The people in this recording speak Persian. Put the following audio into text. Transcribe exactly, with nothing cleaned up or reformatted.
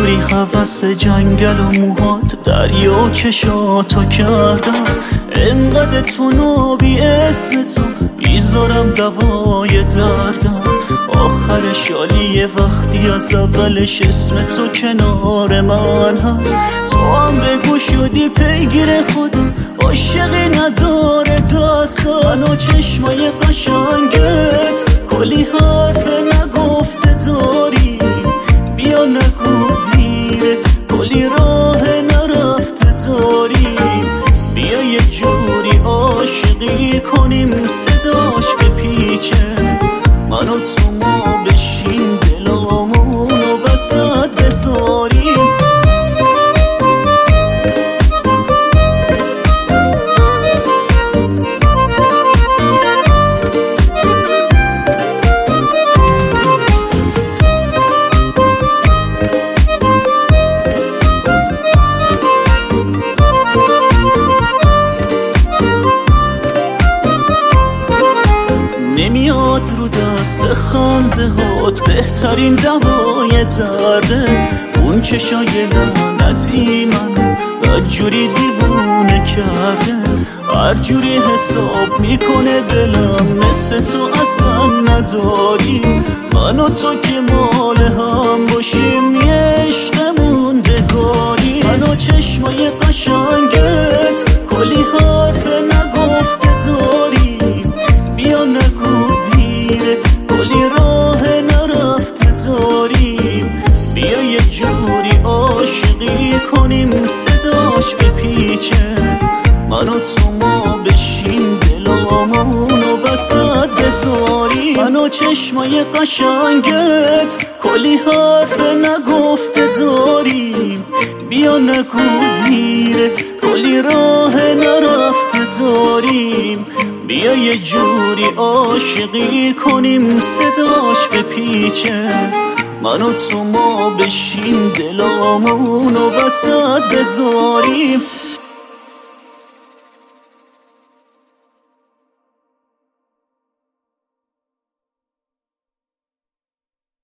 داری هوس جنگل و موهات دریا چشاتو کردم، انقدر تو نابی اسم تو میذارم دوای دردم. آخر شالیه وقتی از اولش اسم تو کنار من هست، تو هم بگو شدی پیگیر خودم، عاشقی نداره دستم. من و چشمای قشنگت کلی حرف نگفته داری، بیا نگو دیره کلی راه نرفته داری، بیا یه جوری عاشقی کنیم صداش بپیچه، من و تو ما بشین دلامونو وسط بذاریم. نمیاد رو دست خنده هات بهترین دوای درده، اون چشای لعنتی منو بدجوری دیوونه کرده، هر جوری حساب میکنه دلم مثل تو اصلا نداری، من و تو که مال هم باشیم یه عشق موندگاری. من و چشمای قشنگت کلی حرف نگفته داری، بیا نگو دیره کلی راه نرفته داریم، بیا یه جوری عاشقی کنیم صداش بپیچه، من و تو ما بشین دلامونو وسط بذاریم. من و چشمای قشنگت کلی حرف نگفته داریم، بیا نگو دیره کلی راه نرفته داریم، بیا یه جوری عاشقی کنیم صداش بپیچه، من و تو ما بشین دلامونو وسط بذاریم.